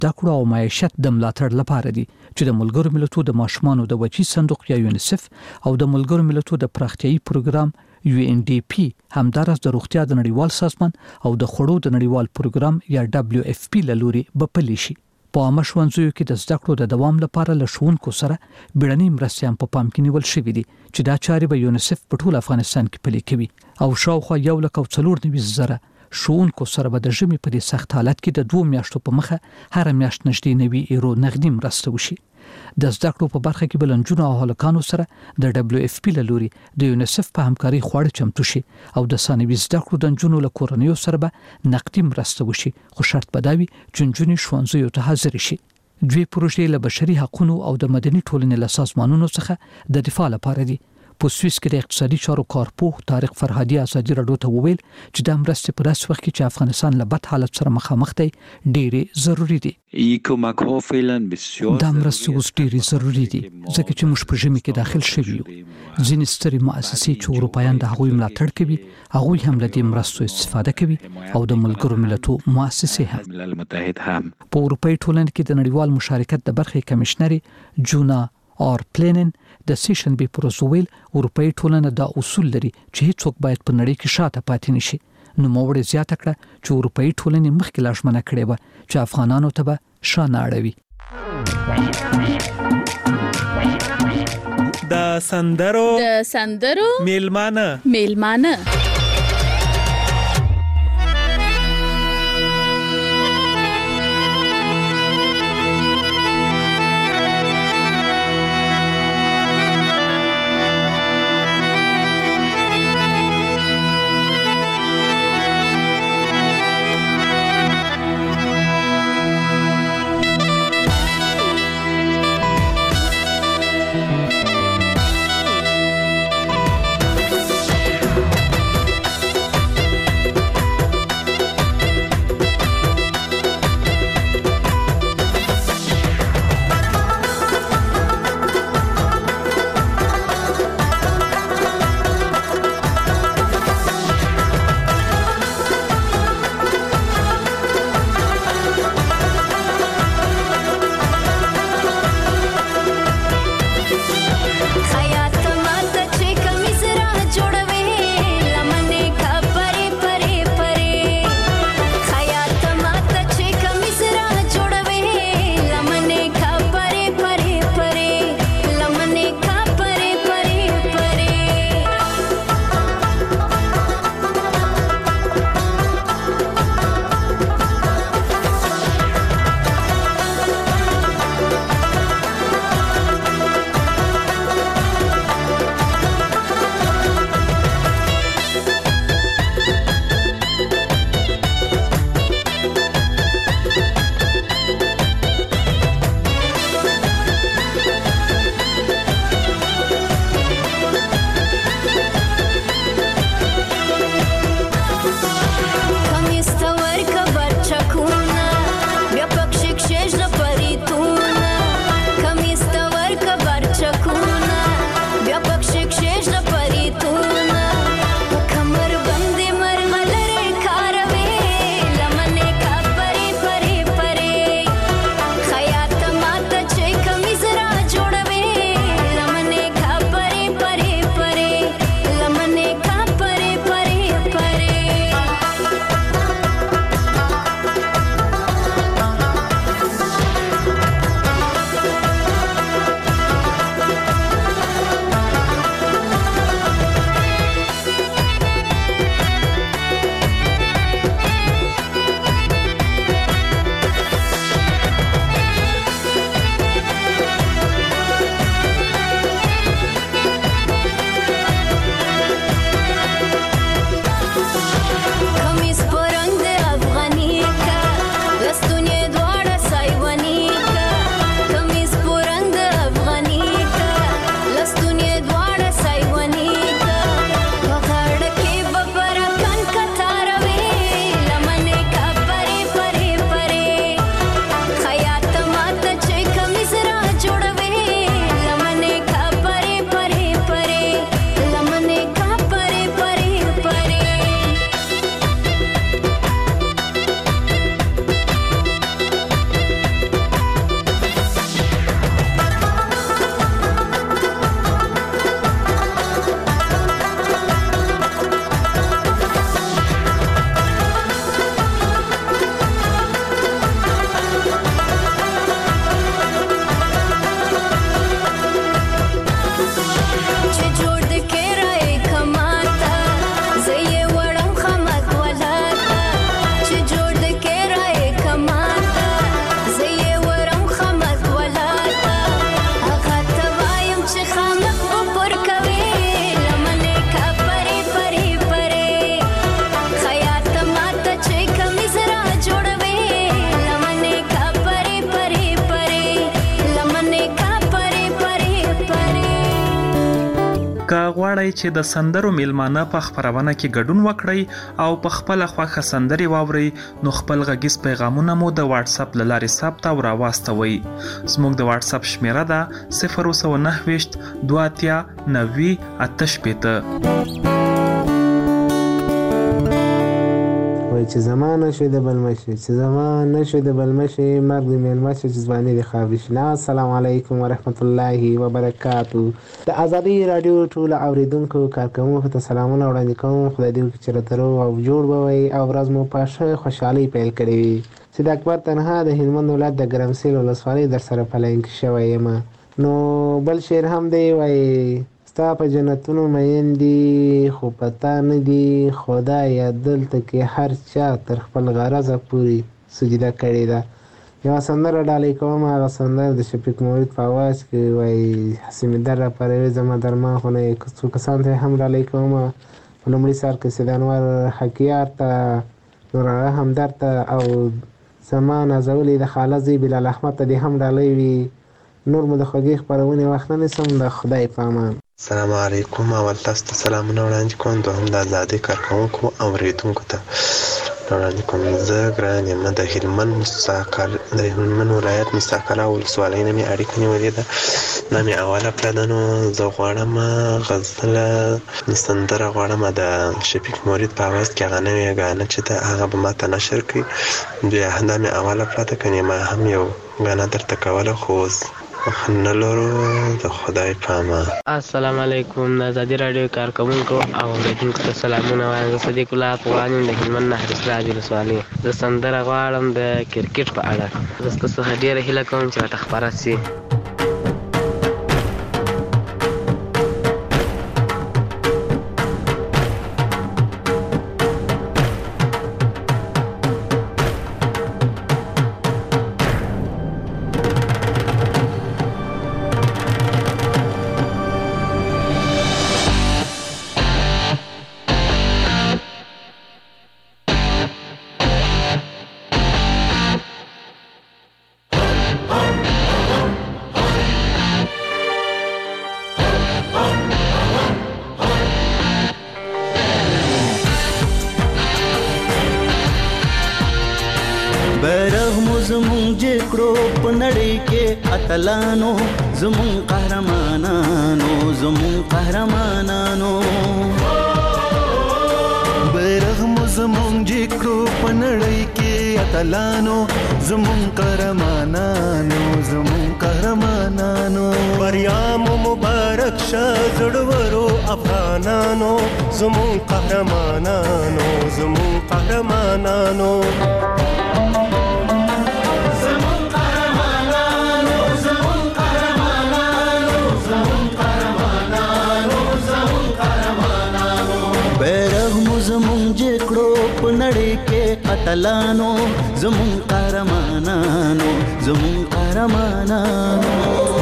زده کړو او معیشت د ملاتړ لپاره دي چې د ملګرو ملتونو د ماشومانو د بچي صندوق یا یونیسف او د ملګرو ملتونو د پراختیایي پروګرام UNDP همدارس د روغتیا د نړیوال سازمان او د خوړو د نړیوال پروګرام یا WFP لوري بپلی شي. په عامه ښوونځیو کې د زده کړو د دوام لپاره له ښوونکو سره بیړنۍ مرستې هم په پام کې نیول شوې دي چې دا چارې به یونیسف په ټول افغانستان کې پلي کوي او شاوخوا 1,490,000 ښوونکو سره به د ژمي په دې سخت حالت کې د 2 میاشتو په مخه هر میاشت نږدې 90 یورو نغدي مرسته وشي. د زده کړو په برخه کې بلنجونو او هلکانو سره د WFP لوري د یونیسف په همکاري خواړه چمتو شي او د ثانوي زده کړو د نجونو له کورنیو سره به نقدي مرسته وشي، خو شرط به دا وي چې نجونې ښوونځیو ته حاضر شي. دوی پروژې له بشري حقوقو او د مدني ټولنې له سازمانونو څخه د دفاع لپاره دي. په سویس کې د اقتصادي چارو کارپوه طارق فرهادي ازادي راډیو ته وویل چې د مرستې په داسې وخت کې چې افغانستان له بد حالت سره مخامخ دی ډېرې ضروری دي. دا مرستې اوس ډېرې ضروری دي ځکه چې موږ په ژمي کې داخل شوي یو. ځینې سترې مؤسسې چې اروپایان د هغوی ملاتړ کوي هغوی هم له دې مرستو استفاده کوي او د ملګرو ملتونو مؤسسې هم. په اروپایي ټولنه کې د نړیوال مشارکت د برخې کمشنري جونا اور پلینن د سیشن بي پروسویل اروپایي ټولنه دا اصول لري چې هیڅوک باید په نړۍ کې شاته پاتې نشي. نو موږ زیاته کړه چې اروپایي ټولنه مخکې لاښمنه کړې و چې افغانانو ته به شانه اړوي. د سندرو میلمانه که غواړئ چې د سندرو میلمانه په خپرونه کې ګډون وکړئ او په خپل خوښه سندرې واورئ نو خپل غږیز پیغامونه مو د واتس اپ له لارې ثبت او راواستوئ. زموږ د واتس اپ شمیره ده 029 2 90 88. وای چې زمانه شوی د بلمشي چې زمانه شوی د بلمشي مرګ د میلمشي چې ځواني د خابشنا. السلام علیکم ورحمت الله وبرکاتو. د ازادي رادیو ټول اوریدونکو کارکوونکو ته سلامونه وړاندې کوم. خدای دې وکړي چې راته روغ او جوړ به وئ او ورځ مو په ښه خوشحالۍ پیل کړې وي. چې د اکبر تنها د هلمند ولایت د ګرمسیر ولسوالۍ در سره په لاین کې شوی یم. نو بل شعر هم دی وایي ستا په جنتونو مین دي خو پتا نه دي خدایه دلته کې هر چا تر خپل غرضه پورې سجده کړې ده. یوه سندره ډالۍ کوم. هغه سندره د شفیق مورید په اواز کې وایي حسین در راپاروي زما درمان خو نه څو کسانو ته هم ډالۍ کوم. په لومړي سر کې سید انور حکیار ته، نورالله همدرد ته او زما نازولې د خاله زوی بلال احمد ته دې هم ډالۍ وي. نور مو د خوږې خپرونې وخت نه نیسم. د خدای په امان. السلام علیکم. اول تاسو ته سلامونه وړاندې کوم. دوهم د ازادۍ کارکوونکو او اورېدونکو ته وړاندې کوم. زه ګران یم د هلمند ولایت مستقله ولسوالۍ نه مې اړیکه نیولې ده. دا مې اوله پله ده. نو زه غواړم غزله سندره غواړم د شفیق مورید په اواز کې هغه نوې ګانه چې ده هغه به ما ته نشر کړي. دا مې اوله پله ده. که ما هم یو ګانه درته کوله خو اوس نه لرو. د خدای په امان. السلام علیکم. د ازادي رادیو کارکوونکو او اورېدونکو ته سلامونه وایم. زه صدیق الله افغان یم د هلمند نهر سراج ولسوالۍ. زه سندره غواړم د کرکټ په اړه. زه ستاسو څخه ډېره هیله کوم چې راته خپره سي. اتلانو زمون قهرمانانو زمون قهرمانانو بیرغ مو زمون جکړو په نړۍ کې اتلانو زمون قهرمانانو زمون قهرمانانو. بریا مو مبارک شه زړورو افغانانو زمون قهرمانانو زمون قهرمانانو. نړۍ کې اتلانو زمون قهرمانانو زمون قهرمانانو.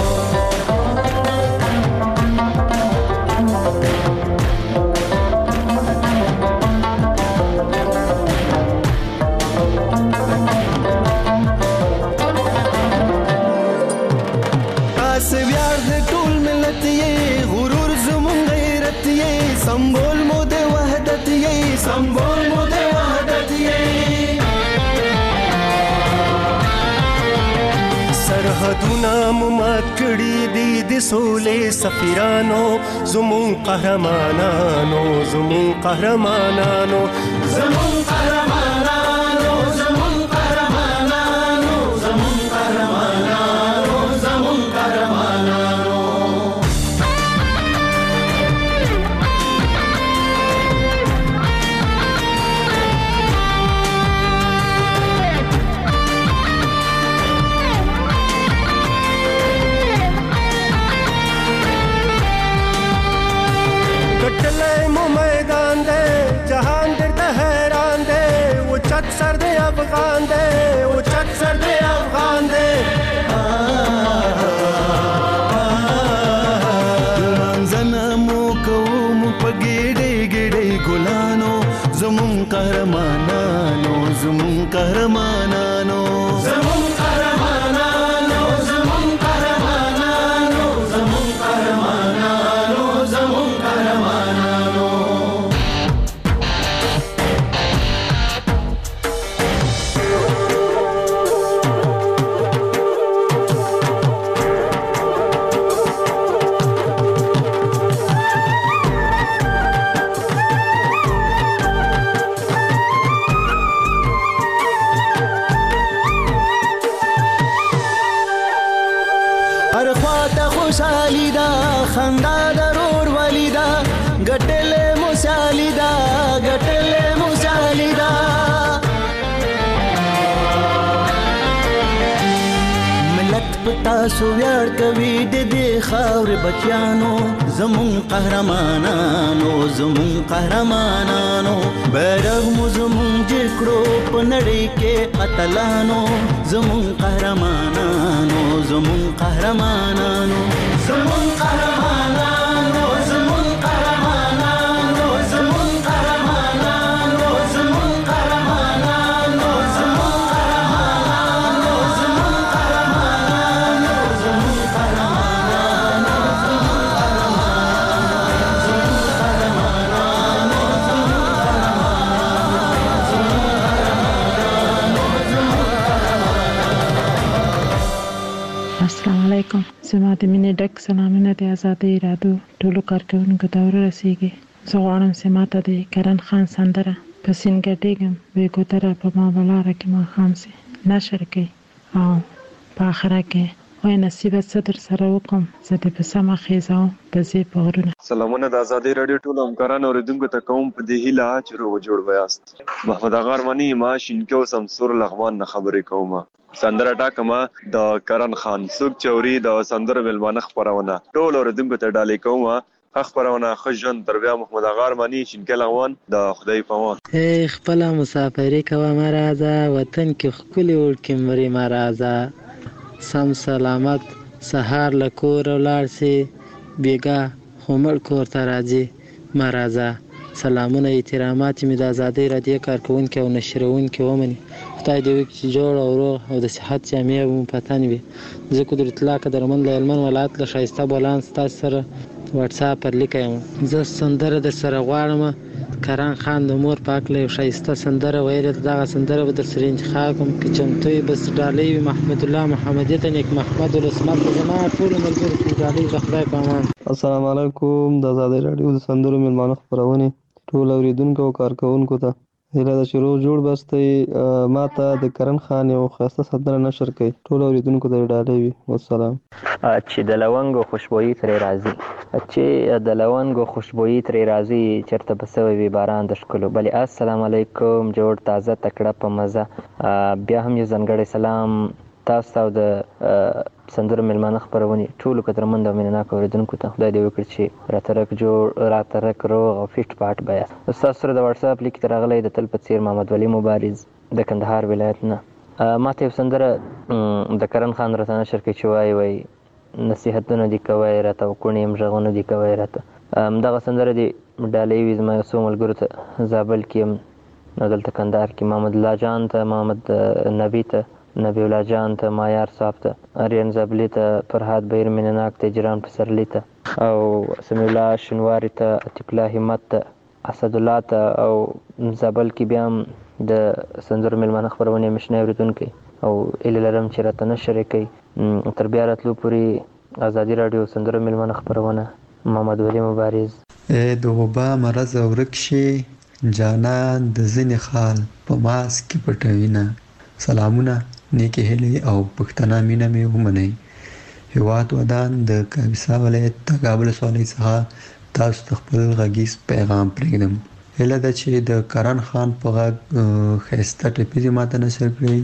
تاسو ویاړ د ټول ملت یې غرور زمون غیرت یې سمبول مو د وحدت یې سمبول مو د سرحدونه مو مات کړي دي د سولې سفیرانو زمون قهرمانانو زمون قهرمانانو زمون قهرمانانو زمون قهرمانانو زمون قهرمانانو زمون قهرمانانو. کټلې مو میدان دے جهان درته حیران دے خندا ضرور ولیدا ګټلې مشالیدا ګټلې مشالیدا ملت پتا سو ویاړ کوي د دې خاور بچیانو زمون قهرمانانو زمون قهرمانانو بیرغ مو زمون جکړو په نړۍ کې قتلانو زمون قهرمانانو زمون قهرمانانو زمون قهرمانانو زمون قهرمانانو زمون قهرمانانو زمون قهرمانانو زمون قهرمانانو زمون قهرمانانو زمون قهرمانانو السلام علیکم. زما د مینې ډک سلامونه د آزادۍ رادیو ټولو کارکوونکو ته ورسیږي. زه غواړم چې ماته د کرن خان سندره په سین ګډېږم وی ګوتره په ما بلاره کې ماښام سي نشر کوي او په آخره کې وای نصیبه څه در سره وکړم زه دې په سمه خیزه د زی په غرونه. سلامونه د آزادۍ رادیو ټولو همکارانو اوریدونکو ته کوم په دې هیله چې روغ جوړ ویاست. محمد اغا ارماني ما شینکو سمسور لغمان نه خبرې کوم. سندره ټاکما د کرن خان سوق چوري د سندره ملمانه خبرونه ټول اوریدونکو ته ډالې کوم. خبرونه خجن تربیه محمد اغا ارماني شینکو لغمان د خدای په امان. خپل مسافرې کوه مرزه وطن کې خپل وړکې مري مرزه سم سلامت سهار لکور ولار سي بیګا همړ کور ته راځي مرزه. سلامونه احترامات می د آزادۍ رادیو کارکوونکو او نشرونکو ومني. خدای دې وکړي چې جوړ او روغ او د صحت جامع مو پاتان وي. زه قدرت الله قدرمن له هلمند ولایت له ښایسته بولان ستاسو سره واتساپ پر لیکم. زه سندره در سره غواړم کرن خان د مور پاک له ښایسته سندره ویل دغه سندره به در سره انتخاب کوم چې چمتو بس ډالۍ محمد الله محمدیه ته نیک محمد الاسمت زما ټول ملګرو ته ډالۍ د خدای په امان. السلام علیکم. د آزادۍ رادیو د سندرو ملمانه خبرونه ټول اوریدونکو او کارکوونکو ته هیله ده چې روغ جوړ بستئ. ماته د کرن خان یو ښایسته سندره نشر کړئ. ټول اوریدونکو ته ډالۍ وي. والسلام. چې د لونګو خوشبويي ترې راځي چې د لونګو خوشبويي ترې راځي چرته بسوي وي باران د ښکلو بلې. السلام علیکم. جوړ تازه تکړه په مزه. بیا هم یو ځانګړی سلام تاسو ته د سندرو ملمانه خبرونه ټولو قدرمند او مینناک اوریدونکو ته. خدای دې وکړي چې راترک روغ او فټ پاټ بیا. تاسو سره د واتس اپ لیک ترغلې د تل په څیر محمد ولی مبارز د کندهار ولایت نه. ماته یو سندره د کرن خان راته نشر کې چوي وای نصیحتونه دي کوي راته او کونیم ژغونه دي کوي راته. دغه سندره دی ډالۍ وي زما یو څو ملګرو ته زابل کې دلته کندهار کې محمد الله جان ته محمد نبی ته نبی الله جان ته مایار صاحب ته اریان زابلی ته فرهاد بیر مینناک ته جران پسرلی ته او سمی الله شنواری ته عتیق الله همت ته اسد الله ته او زابل کې بیا د سندرو ملمانه خبرونه مشنه اوریدونکو او اله لرم چې راته نشر کوي. تر بیا راتلو پوری آزادۍ رادیو سندرو ملمانه خبرونه محمد ولی مبارز. د وبا مرز ورکشي جانان د ځنې خال په ماس کې پټوینه. سلامونه نیکی هیلې او پښتنه مینه مې ومنئ. هیواد ودان د کاپیسا ولایت تګابل سوالۍ څخه تاسو ته خپل غږیز پیغام پرېږدم. هیله ده چې د کرن خان په غږ ښایسته ټپې دې ماته نشر کړئ.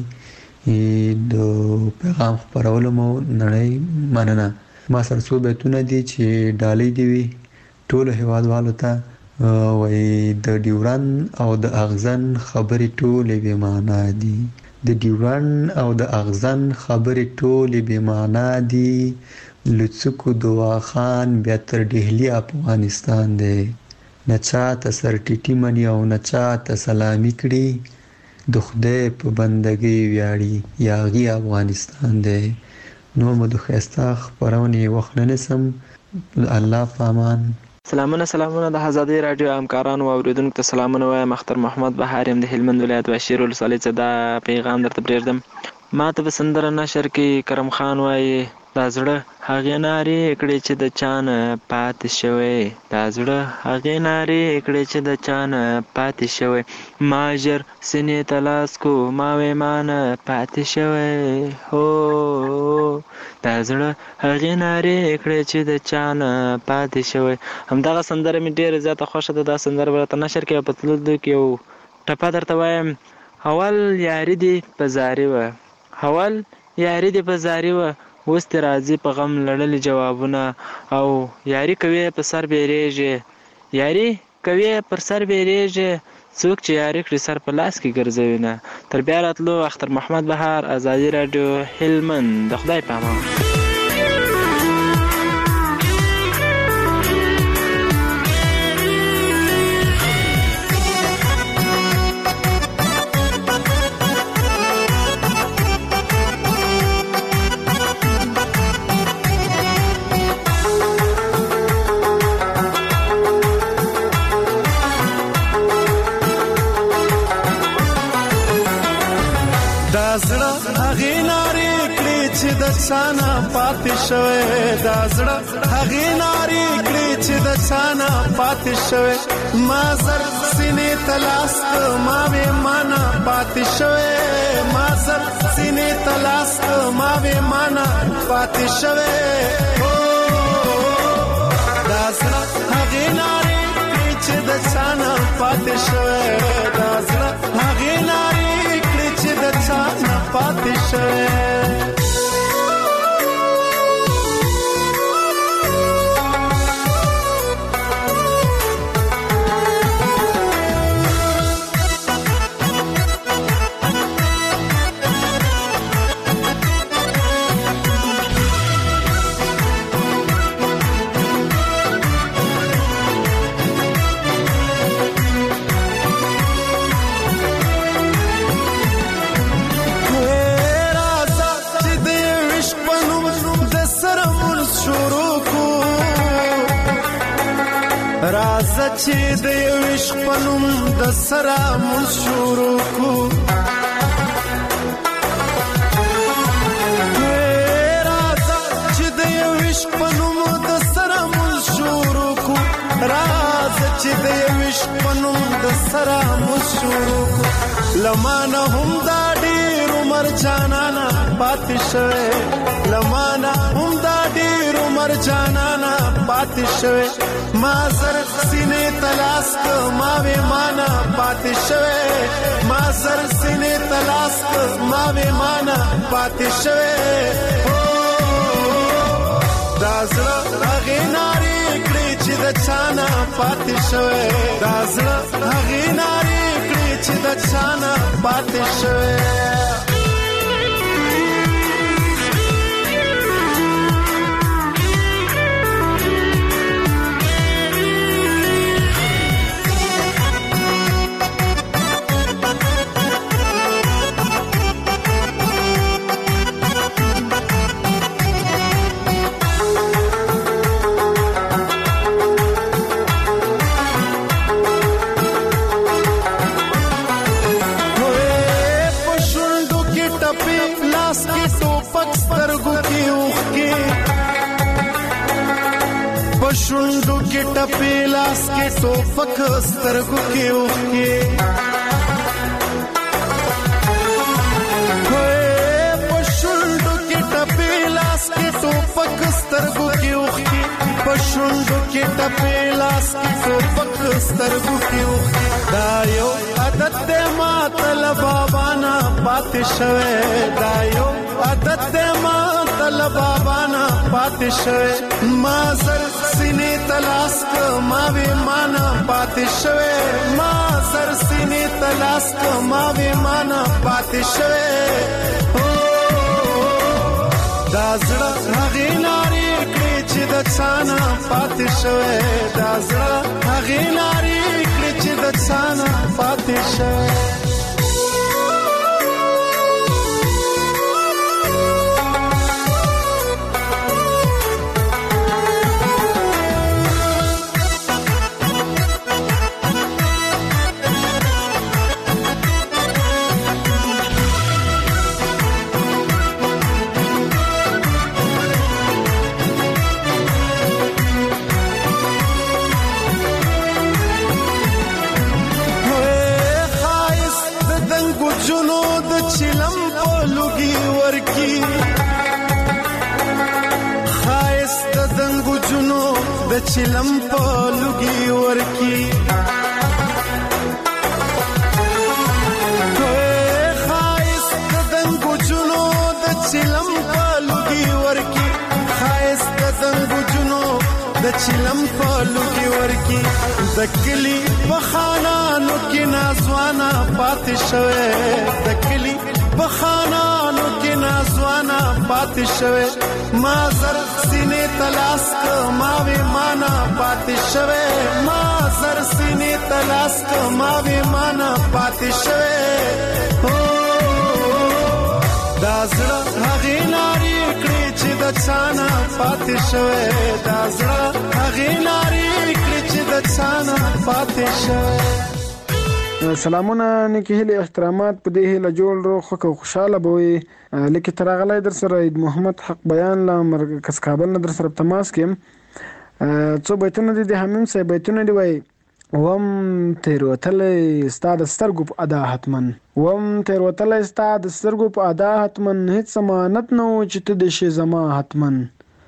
د پیغام خپرولو مو نړۍ مننه. ما سره څو بیتونه دي چې ډالۍ دي وي ټولو هیوادوالو ته. وایي د ډیورن او د اغزن خبرې ټولې بې معنا دي. د ډیورن او د اغزن خبرې ټولې بې معنا دي. لڅکو دوا خان بیا تر ډهلي افغانستان دی. نه چاته سر ټیټي مني او نه چاته سلامي کړي. د خدای په بندګۍ ویاړي یاغي افغانستان دی. نو مو د ښایسته خپرونې وخت نه نیسم. الله په امان. سلامونه د آزادۍ رادیو همکارانو او اوریدونکو ته سلامونه وایم. اختر محمد بهار يم د هلمند ولایت بشیر ولسوالۍ څخه دا پیغام درته پرېږدم. ما ته به سندره نشر کې کرم خان وایي دا زړه هغې نارې کړې چې د چا نه پاتې شوی. دا زړه هغې نارې کړې چې د چا نه پاتې شوی. ما ژر سینې ته لاس کو ما وې ما نه پاتې شوی. هو دا زړه هغې نارې کړې چې د چا نه پاتې شوی. همدغه سندره مې ډېره زیاته خوښه ده. دا سندره به راته نشر کړي. په تللو کې یو ټپه درته وایم. اول یاري دې په زاري وه، اول یاري دې په زاري وه، اوس دې راځي په غم لړلي جوابونه. او یاري کوي په سر بیریږي، یاري کوي پر سر بیریږي، څوک چې یاري کړي سر په لاس کې ګرځوي نه. تر بیا راتلو. اختر محمد بهار، ازادي راډیو، هلمند. د خدای په امان. چانا پاتې شوی، دا زړه هغې نارې کړې چې د چانا پاتې شوی. ما زر سینې ته لاس که ما وې مانا پاتې شوی، ما زر سینې ته لاس که ما وې مانا پاتې شوی. دا زړه هغې نارې کړې چې د چانا پاتې شوی، دا زړه هغې نارې کړې چې د چانا پاتې شوی. راځه چې د یو عشق په نوم د سره مونځ شروع کړو، راځه چې د یو عشق په نوم د سره مونځ شروع کړو، راځه چې د یو عشق په نوم د سره مونځ شروع کړو. لمانه هم دا ډېر عمر جانانه پاتې شوی، لمانه هم دا ډېر عمر جانانه پاتې شوی. ما زر سینې تلاس که ما وې مانا پاتې شوی، ما زر سینې تلاس که ما وې مانا پاتې شوی. دا زړه هغې نارې کړې چې د چانا پاتې شوی، دا زړه هغې نارې کړې چې د چانا پاتې شوی. شونډو کې ټپې لاس کې ټوپک سترګو کې اوښکې، په شونډو کې ټپې لاس کې ټوپک سترګو کې اوښکې، په شونډو کې ټپې لاس کې ټوپک سترګو کې اوښکې. دا یو عادت دی ماته له بابا نه پاتې شوی، دا یو عادت دی ماته له بابا نه پاتې شوی. ما زر سینې تلاس که ما وې مانا پاتې شوی، ما زر سینې تلاس که ما وې مانا پاتې شوی. دا زړه هغې نارې کړې چې د چانا پاتې شوی، دا زړه هغې نارې کړې چې د چانا پاتې شوی. د چلم په لوګي ورکی خایس د دنګو جنو د چلم په لوګي ورکی خایس د دنګو جنو د چلم په لوګي ورکی د کلی په خانانو کې نازوانا پاتې شوه د کلی په خانانو کې نازوانا پاتې شوه ما زر سینې تلاس ک ما وې مانا پاتې شوه ما زر سینې تلاس ک ما وې مانا پاتې شوه دا زړه هغه ناری کړې چې د چانا پاتې شوه دا زړه هغه ناری کړې چې د چانا پاتې شوه. سلامونه نیکی هیله احترامات په دې هیله جوړ روغ او خوشاله بوي لکه ترغلای در سره عید محمد حق بیان لا مرکز کابل نه در سره تماس کیم څو بیتونه دي د حمیم صاحب بیتونه دی وای وم تیر وتلې استاد سترګو په ادا حتمن وم تیر وتلې استاد سترګو په ادا حتمن هیڅ ضمانت نه و چې ته د شي زما حتمن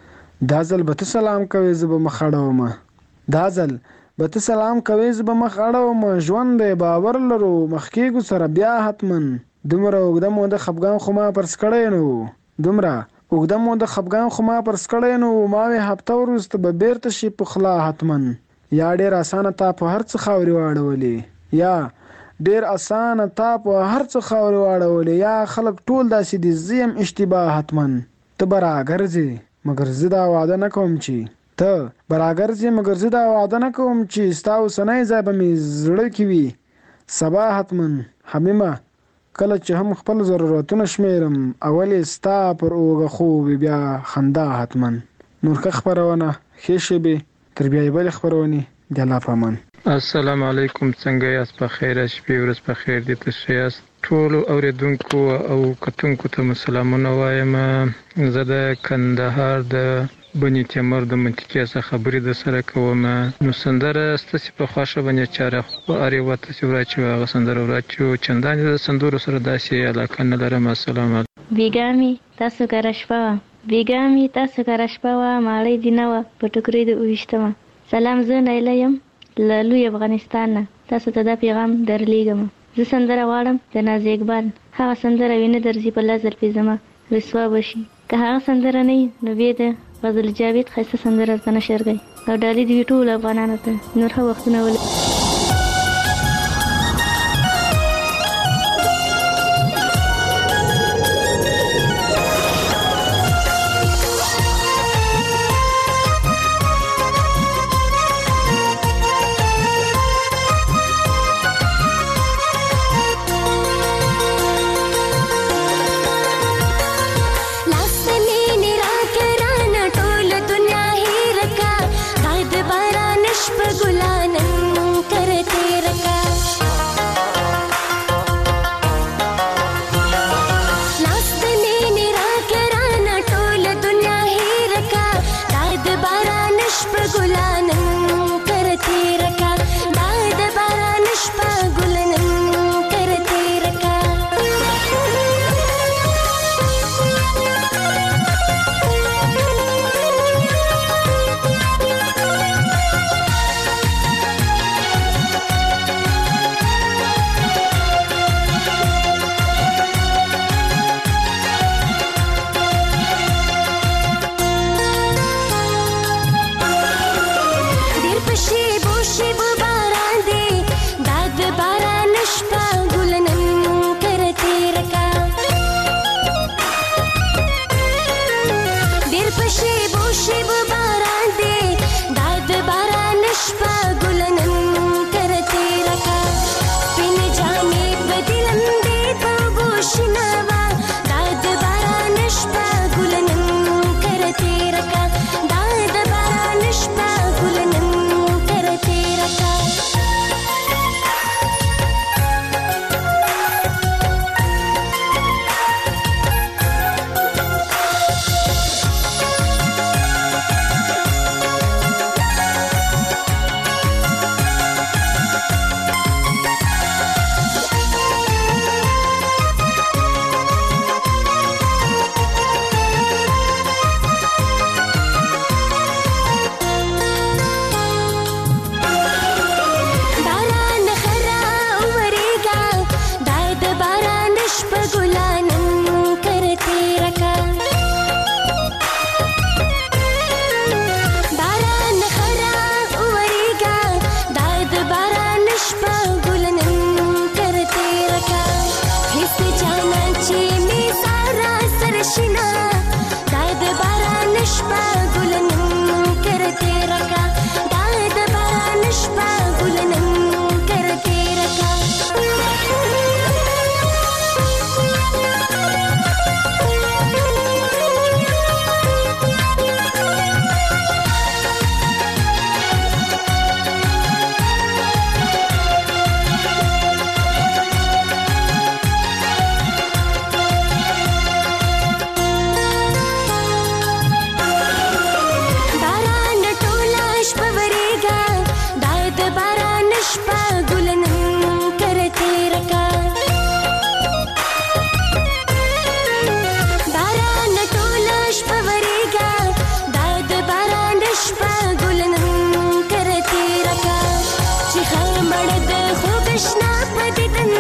دا ځل به سلام کوي زب مخړوم دا ځل به سلام کوي زب مخړوم ژوند دی باور لرو مخکېګو سره بیا حتمن دومره وګدم د خفګان خو ما پرس کړی نو دومره وګدم د خفګان خو ما پرس کړی نو ما وی هفته وروسته به بیرته شي په خلا حتمن یا ډیر اسانه تا په هر څه خاوري واړولې یا ډیر اسانه تا په هر څه خاوري واړولې یا خلک ټول داسې دي زیم اشتباه حتمن ته براګرځي مگر زدا وعده نکوم چې ته براګرځي مگر زدا وعده نکوم چې ستاو سنای زاب می زړه کی وي سبا حتمن حمیمه کله چې هم خپل ضرورتونه شمیرم اولې ستا پر اوغه خو بیا خندا حتمن نور خبرونه خېشه به تر بیا بل خبرونه د الله پامان. السلام علیکم څنګه یاست په خیر شپې ورځ په خیر دي تاسو یاست ټول اوریدونکو او کتونکو ته سلامونه وایم زه د کندهار د بني تیمور د منطقې څخه خبرې د سره کوم نو سندره ستاسو په خواشه باندې چاره خو اړ وته چې ورچو هغه سندره ورچو چندان د سندرو سره داسې علاقه نه لرم. السلام علیکم بیګامي تاسو کرشپا بیګامي تاسو کرشپا مالې دینه په ټکرې د اوښتما سلام زه نه یم لالو افغانستان تاسو ته دا پیغام درلیږم زه سندره واړم د ناز اقبال هغه سندره ویني درځي په لازر پیزما رسوا بشي که هغه سندره نه نو بیا د غزل جاوید خاصه سندره زنه شرګي او ډالې دی ټول افغانانو ته نور هغه وختونه ول गुलानन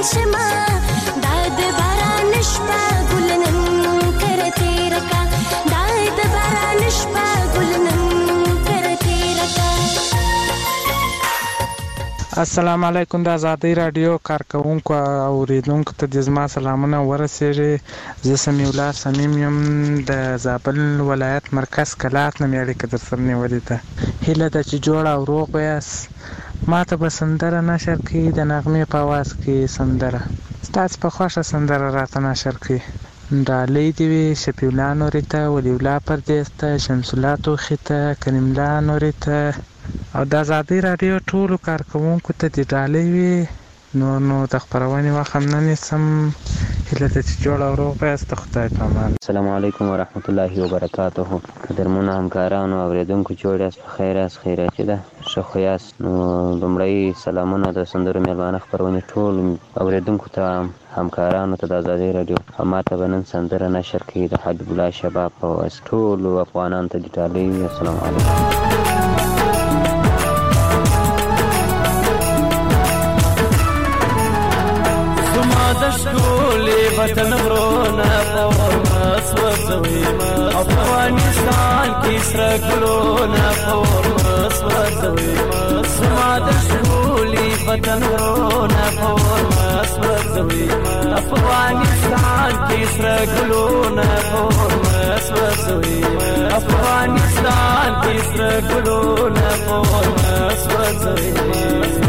شما داد باران شپه ګلنن کرته رکا داد باران شپه ګلنن کرته رکا. السلام علیکم. د آزادۍ رادیو کارکونکو او اوریدونکو ته د زما سلامونه ورسیږي. زه سمیع الله صمیم یم د زابل ولایت مرکز کلات نه مې اړیکه در سره نیولې ده. هیله ده چې جوړ او روغ یاست. ما ته به سندره نشر کړي د نغمې په اواز کې سندره ستاسو په خوښه سندره راته نشر کړي. ډالۍ دې وي شفیع الله نوري ته، ولی الله پردیس ته، شمس الله توخي ته، کریم الله نوري ته او د آزادۍ رادیو ټولو کارکوونکو ته دې ډالۍ وي. نو د خپرونې وخت هم نه نیسم. هیله ده چې جوړ او روغ یاست. خدای په امان. السلام علیکم ورحمت الله وبرکاته. قدرمنو همکارانو اوریدونکو جوړ یاست، په خیر یاست، خیریاتي ده، ښه خو یاست. نو لومړی سلامونه د سندرو میلمانه خپرونې ټول اوریدونکو ته، همکارانو ته د آزادۍ رادیو. ما ته به نن سندره نشر کړي د حبیب الله شباب په اواز. ټولو افغانانو ته دې ډالۍ وي. السلام علیکم. دشکولی وطن ورونه پورمس وزویما افغانستان کی سره ګلونه پورمس وزویما زما دشکولی وطن ورونه پورمس وزویما افغانستان کی سره ګلونه پورمس وزویما افغانستان کی سره ګلونه پورمس وزویما.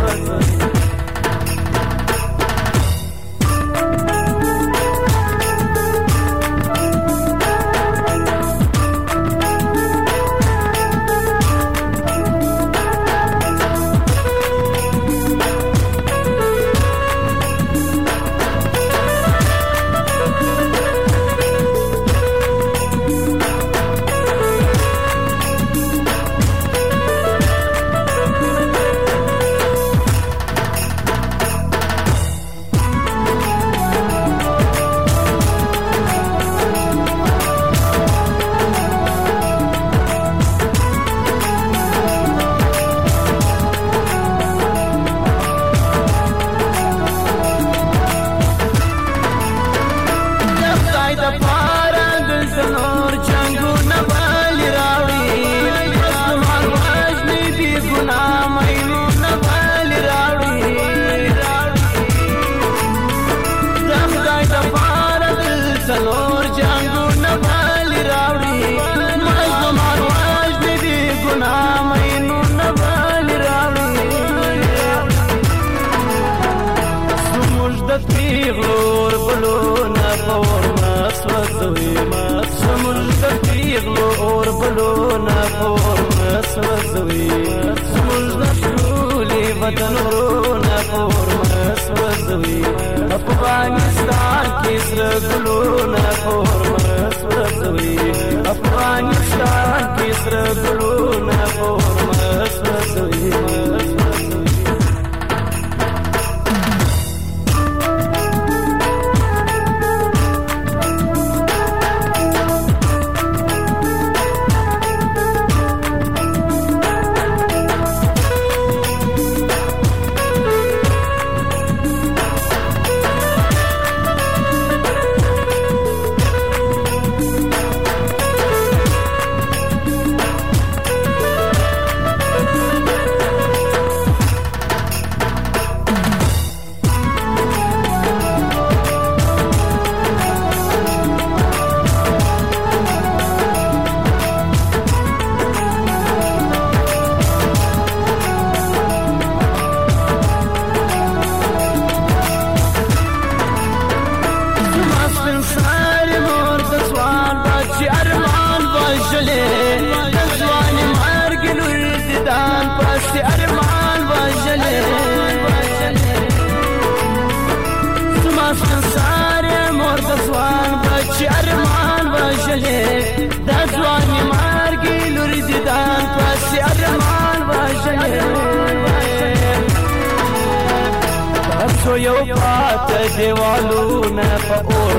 یو پات دیوالونه په اور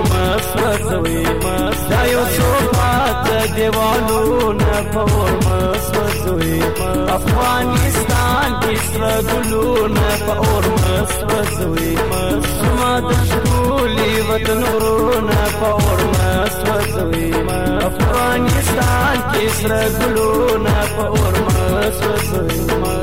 مسوځوي دا یو څو پات دیوالونه په اور مسوځوي افغانستان کې سره ګلونه په اور مسوځوي ما د ټولې وطن غرونه په اور مسوځوي افغانستان کې سره ګلونه په اور مسوځوي.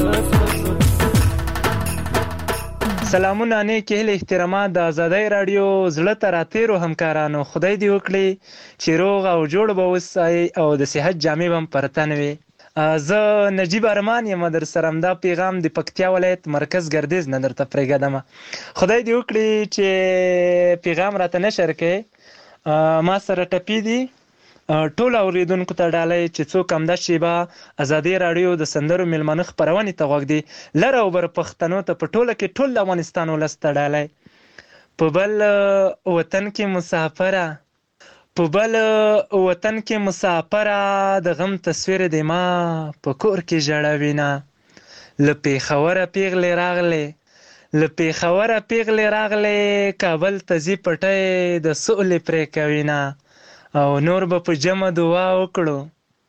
سلامونه نیکې هیلې احترامات د ازادۍ راډیو زړه ته راتېرو همکارانو، خدای دې وکړي چې روغ او جوړ به اوسئ او د صحت جامې به هم پر تن وي. زه نجیب ارمان یم، در سره همدا پیغام د پکتیا ولایت مرکز ګردیز نه درته پرېږدم. خدای دې وکړي چې پیغام راته نشر کړې. ما سره ټپي دي ټول اوریدونکو ته ډالۍ چې څوک همدا شیبه ازادي راډیو د سندرو میلمانه خپرونې ته غوږ دي، لر او بر پښتنو ته په ټوله کې ټول د افغانستان ولس ته ډالۍ. په بل وطن کې مسافره د غم تصویر دی ما په کور کې ژړوینه. له پېښوره پیغلې راغلې کابل ته ځي پټی د سولې پرې کوینه. او نور به په جمع دعا وکړو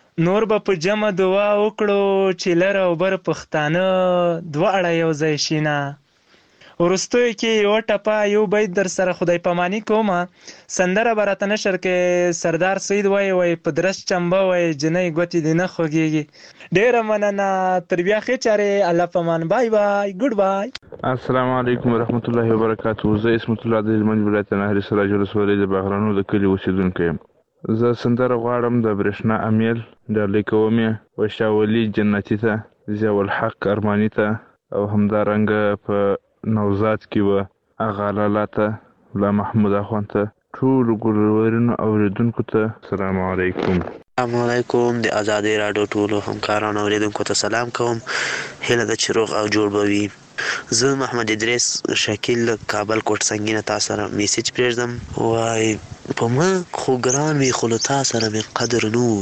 چې لر او بر پښتانه دواړه یو ځای شینه. وروستیو کې یو ټپه یو بیت در سره خدای پاماني کومه. سندره به راته نشر کې سردار سید وای په درست چمبه وای جنۍ ګوتې دې نه خوږېږي. ډېره مننه، تر بیا ښې چارې، الله پامان، بای بای، ګډ بای. السلام علیکم ورحمت الله وبرکاتہ. زه اسمت الله د هلمند ولایت نهر سراج ولسوالۍ د باغرانو د کلي اوسېدونکی یم. زه سندره غواړم د برېښنا امیل ډالۍ کوم یې وشاولي جنتي ته، ضیاءالحق ارماني ته او همدارنګه په نوزاد کې و اغا لالا ته، ملا محمود اخوان ته، ټولو ګلورینو اوریدونکو ته السلام علیکم. السلام علیکم. د ازادۍ راډیو ټولو همکارانو اوریدونکو ته سلام کوم. هیله ده چې روغ او جوړ به وي. زه محمد ادریس شکیل کابل کوټ سنگینه تا سره میسیج پرېږدم. وای په ما خو ګران وي خو له تا سره مې قدر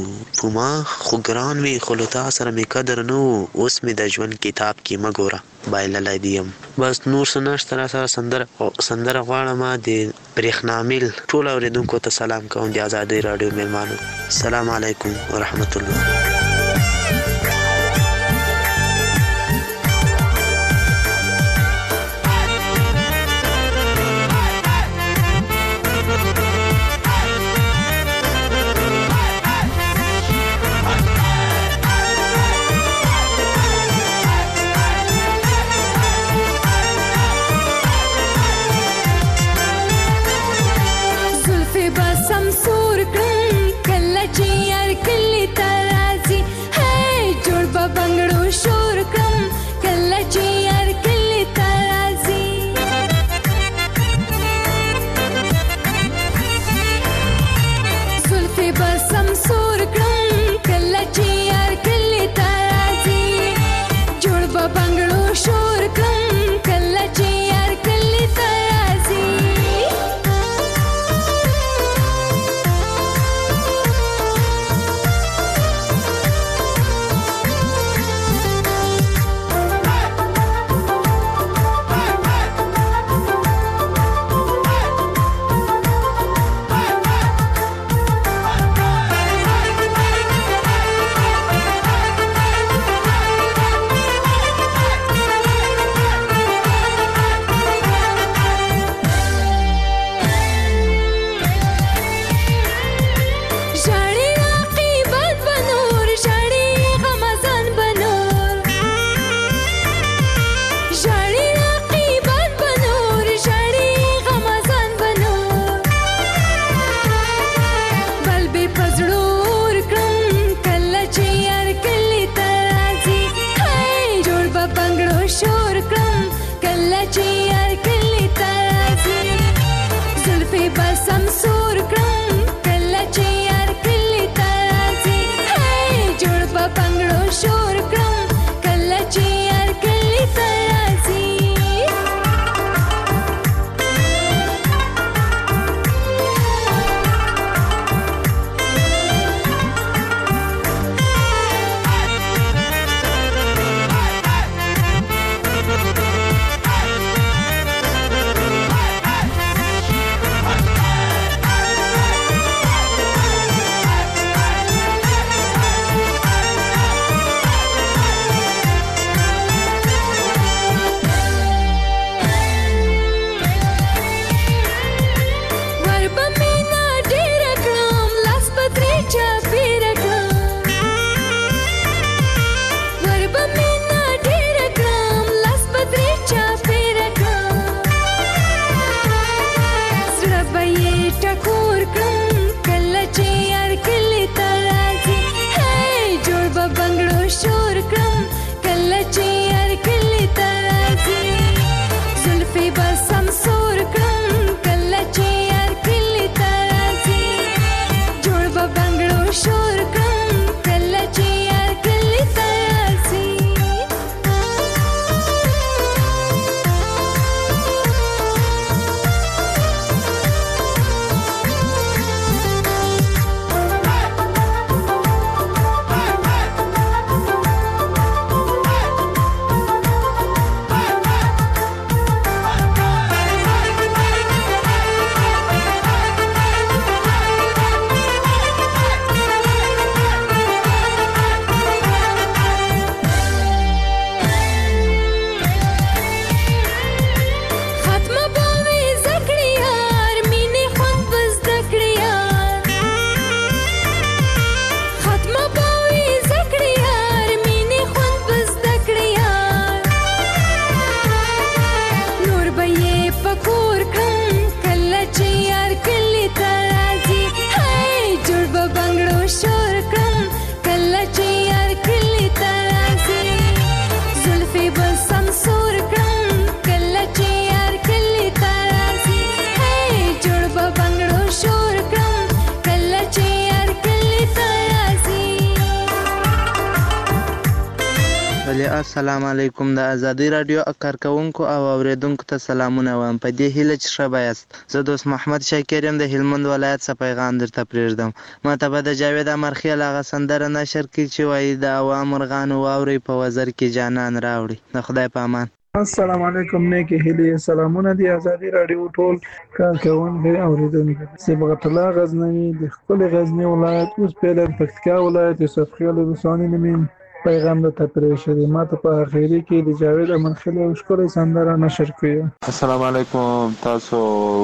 نو اوس مې د ژوند کتاب کې مه ګوره بایللی دي یم. بس نور څه نشته را سره. سندره غواړم د برېښنا میل ټولو اورېدونکو ته سلام کوم د ازادۍ راډیو میلمانو. السلام علیکم ورحمت الله. سوالي السلام علیکم. د ازادي رادیو کارکونکو او اوریدونکو ته سلامونه وایم. په دې هیله چې ښه به یاست. زه دوست محمد شاکر یم د هلمند ولایت څخه پیغام درته پرېږدم. ما ته به د جاوید امرخیل هغه سندره نشر کړي چې وایي د هوا مرغانو واورئ په وزر کې جانان راوړي. د خدای په امان. السلام علیکم. نیکی هیلې سلامونه دی ازادي رادیو ټول کارکونکو اوریدونکو. صبغت الله غزنوي د خپل غزنی ولایت اوس پیلر پکتیکا ولایت یوسف خیل رسانی نمیم پیغام د تپریش دی. ما ته په اخیری کې د جاوید امرخیل یو ښکلی سندره نشر کړې. السلام علیکم. تاسو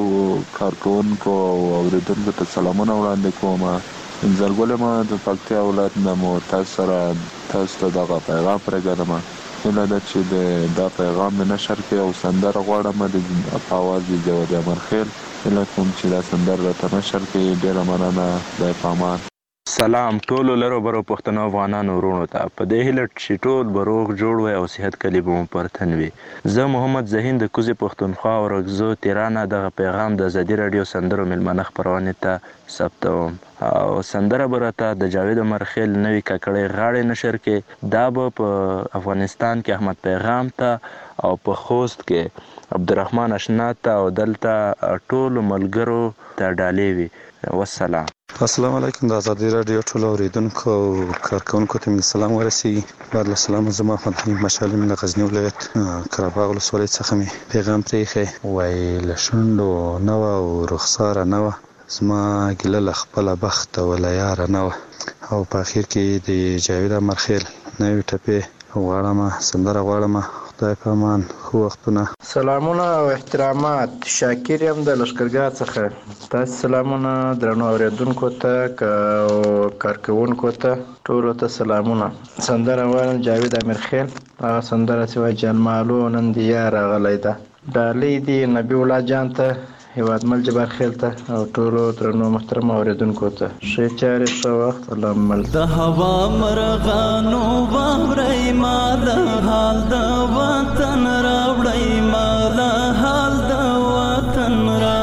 کارکونکو او اوریدونکو ته سلامونه وړاندې کوم. زرګل ما د پکتیا ولایت نه مو تاسو ته دغه پیغام پرېږدم. هیله ده چې دا پیغام مې نشر کړي او سندره غواړم د په اواز د جاوید امرخیل. هیله کوم چې دا سندره راته نشر کړي. ډېره مننه. خدای په امان. سلام ټولو لرو برو پښتنو افغانانو ورونو ته. په دې هیله چې ټول به روغ جوړ وي او صحت کلي به مو پر تن وي. زه محمد زهین د کوزې پښتونخوا او رګزو تیرانه دغه پیغام د ازادي راډیو سندرو میلمانه خپرونې ته ثبتوم او سندره به راته د جاوید امرخیل نوې ککړې غاړې نشر کړي. دا به په افغانستان کې احمد پیغام ته او په خوست کې عبدالرحمن اشنا ته او دلته ټولو ملګرو ته ډالۍ وي. والسلام. السلام علیکم. د ازادي رادیو ټول اوریدونکو او کارکونکو ته مې سلام ورسیږي. بعد له سلام زما احمد حنیف مشعل من د غزنی ولایت قرهباغ ولسوالۍ څخه مې پیغام پرېښی. وایي له شونډو نه وه او رخساره نه وه، زما ګیله له خپله بخته وله یاره نه وه. او په اخر کې د جاوید امرخیل نوې ټپې غواړم، سندره غواړم. خدای په امان. ښه وختونه. سلامونه او احترامات. شاکر یم د لښکرګاه څخه. تاسو سلامونه درنو اوریدونکو ته او کارکونکو ته ټولو ته سلامونه. سندره وایم جاوید امرخیل، هغه سندره چې وایي جانمالو نن د یار راغلی ده. ډالۍ دي نبی الله جان ته، هیوادمل جبار خیل ته او ټولو درنو محترم اوریدونکو ته ښې چارې ښه وخت. الله مل. د هوا مرغانو واورئ ما د حال د وطن راوړئ، ما د حال د وطن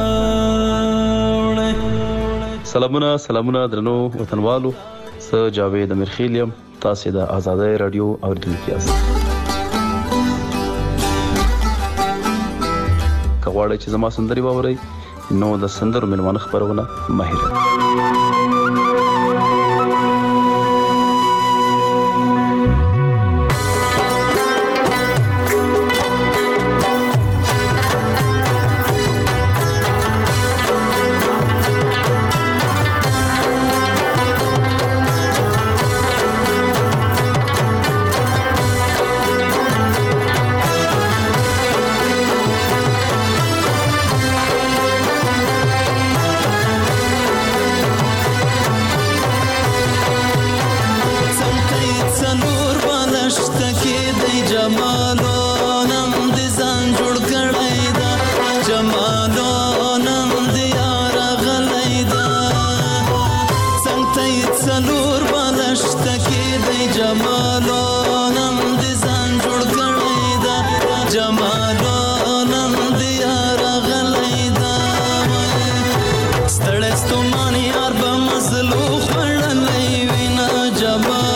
راوړئ. سلامونه درنو وطنوالو. زه جاوید امرخیل یم. تاسو د ازادي رادیو اوریدونکو یاست. که غواړئ چې زما سندرې واورئ نو د سندرو میلمانه خپرونه مه هېروئ. ستړی ستومان یار به مزلو خوړلی وینه جمال